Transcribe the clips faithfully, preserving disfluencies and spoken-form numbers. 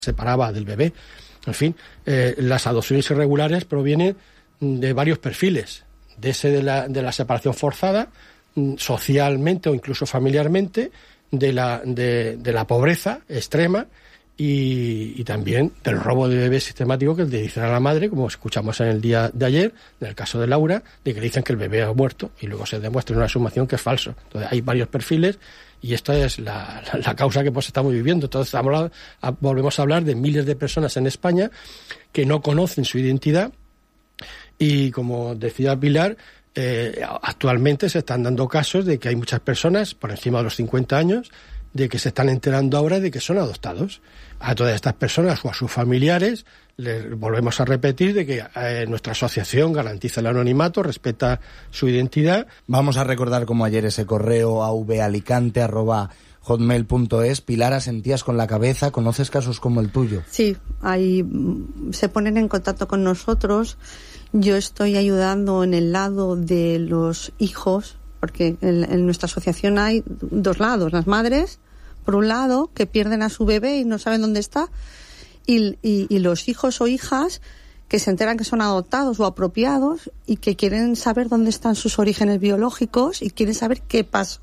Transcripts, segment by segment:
separaba del bebé. En fin, eh, las adopciones irregulares provienen de varios perfiles, de ese de la, de la separación forzada, socialmente o incluso familiarmente, de la, de, de la pobreza extrema y, y también del robo de bebés sistemático que le dicen a la madre, como escuchamos en el día de ayer, en el caso de Laura, de que le dicen que el bebé ha muerto y luego se demuestra en una sumación que es falso. Entonces hay varios perfiles y esta es la, la, la causa que pues estamos viviendo. Entonces estamos, a, volvemos a hablar de miles de personas en España que no conocen su identidad y, como decía Pilar, eh, actualmente se están dando casos de que hay muchas personas por encima de los cincuenta años de que se están enterando ahora de que son adoptados. A todas estas personas o a sus familiares les volvemos a repetir de que eh, nuestra asociación garantiza el anonimato, respeta su identidad. Vamos a recordar como ayer ese correo aubealicante arroba hotmail punto es. Pilar, asentías con la cabeza. ¿Conoces casos como el tuyo? Sí, ahí se ponen en contacto con nosotros. Yo estoy ayudando en el lado de los hijos, porque en, en nuestra asociación hay dos lados. Las madres, por un lado, que pierden a su bebé y no saben dónde está, y, y, y los hijos o hijas que se enteran que son adoptados o apropiados y que quieren saber dónde están sus orígenes biológicos y quieren saber qué pasó.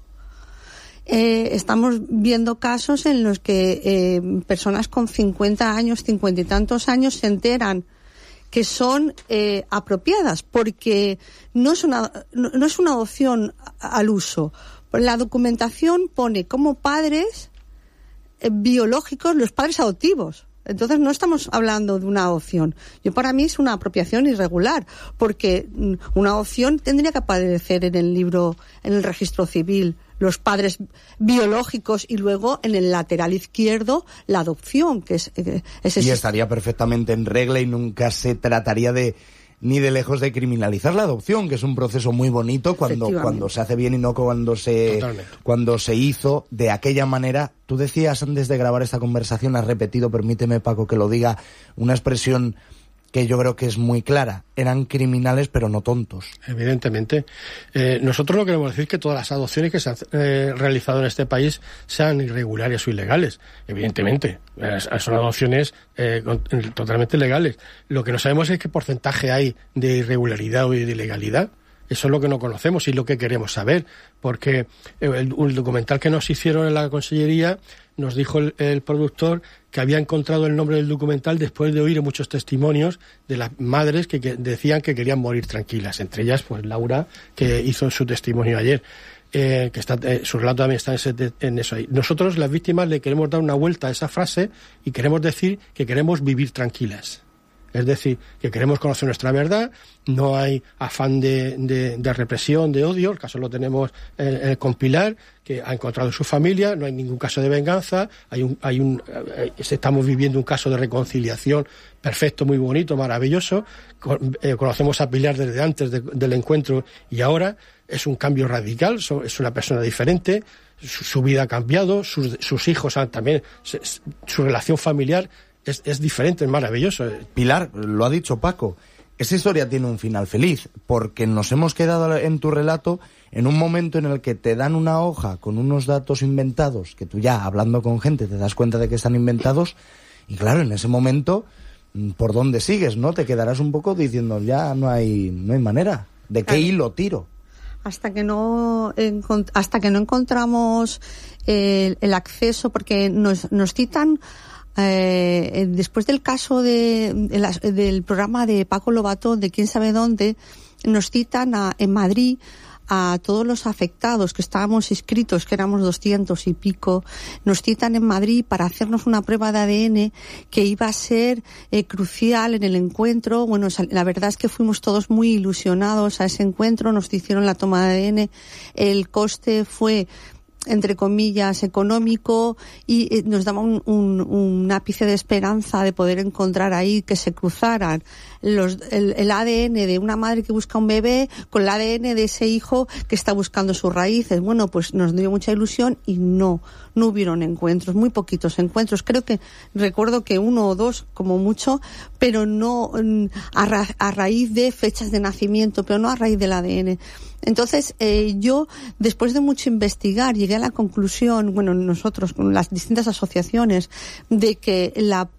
Eh, estamos viendo casos en los que eh, personas con cincuenta años, cincuenta y tantos años se enteran que son eh, apropiadas, porque no es una no, no es una adopción al uso. La documentación pone como padres eh, biológicos los padres adoptivos. Entonces no estamos hablando de una adopción. Yo, para mí, es una apropiación irregular, porque una adopción tendría que aparecer en el libro, en el registro civil, los padres biológicos, y luego en el lateral izquierdo la adopción, que es, es ese. Y estaría perfectamente en regla y nunca se trataría de ni de lejos de criminalizar la adopción, que es un proceso muy bonito cuando cuando se hace bien y no cuando se Totalmente. cuando se hizo de aquella manera. Tú decías antes de grabar esta conversación, has repetido, permíteme, Paco, que lo diga, una expresión que yo creo que es muy clara: eran criminales pero no tontos. Evidentemente. Eh, nosotros no queremos decir que todas las adopciones que se han eh, realizado en este país sean irregulares o ilegales. Evidentemente, eh, son adopciones eh, totalmente legales. Lo que no sabemos es qué porcentaje hay de irregularidad o de ilegalidad. Eso es lo que no conocemos y lo que queremos saber, porque el, el documental que nos hicieron en la Consellería, nos dijo el, el productor que había encontrado el nombre del documental después de oír muchos testimonios de las madres que, que decían que querían morir tranquilas, entre ellas pues Laura, que hizo su testimonio ayer. Eh, que está, eh, su relato también está en, ese, en eso ahí. Nosotros, las víctimas, le queremos dar una vuelta a esa frase y queremos decir que queremos vivir tranquilas. Es decir, que queremos conocer nuestra verdad, no hay afán de, de, de represión, de odio. El caso lo tenemos eh, eh, con Pilar, que ha encontrado su familia, no hay ningún caso de venganza, hay un, hay un, eh, estamos viviendo un caso de reconciliación perfecto, muy bonito, maravilloso. Con, eh, conocemos a Pilar desde antes de, del encuentro y ahora es un cambio radical, so, es una persona diferente, su, su vida ha cambiado, sus, sus hijos han también, su, su relación familiar Es, es diferente, es maravilloso. Pilar, lo ha dicho Paco, esa historia tiene un final feliz, porque nos hemos quedado en tu relato en un momento en el que te dan una hoja con unos datos inventados, que tú ya, hablando con gente, te das cuenta de que están inventados, y claro, en ese momento, ¿por dónde sigues, no? Te quedarás un poco diciendo, ya no hay, no hay manera, ¿de qué hilo tiro? Hasta que no hasta que no encontramos el, el acceso, porque nos, nos citan. Eh, después del caso de, de la, del programa de Paco Lobato, de quién sabe dónde, nos citan a, en Madrid a todos los afectados que estábamos inscritos, que éramos doscientos y pico, nos citan en Madrid para hacernos una prueba de A D N que iba a ser eh, crucial en el encuentro. Bueno, la verdad es que fuimos todos muy ilusionados a ese encuentro, nos hicieron la toma de A D N, el coste fue, entre comillas, económico, y eh, nos daba un, un, un ápice de esperanza de poder encontrar ahí que se cruzaran los, el, el A D N de una madre que busca un bebé con el A D N de ese hijo que está buscando sus raíces. Bueno, pues nos dio mucha ilusión y no, no hubieron encuentros, muy poquitos encuentros. Creo que, recuerdo que uno o dos como mucho, pero no a, ra, a raíz de fechas de nacimiento, pero no a raíz del A D N. Entonces, eh, yo, después de mucho investigar, llegué a la conclusión, bueno, nosotros, con las distintas asociaciones, de que la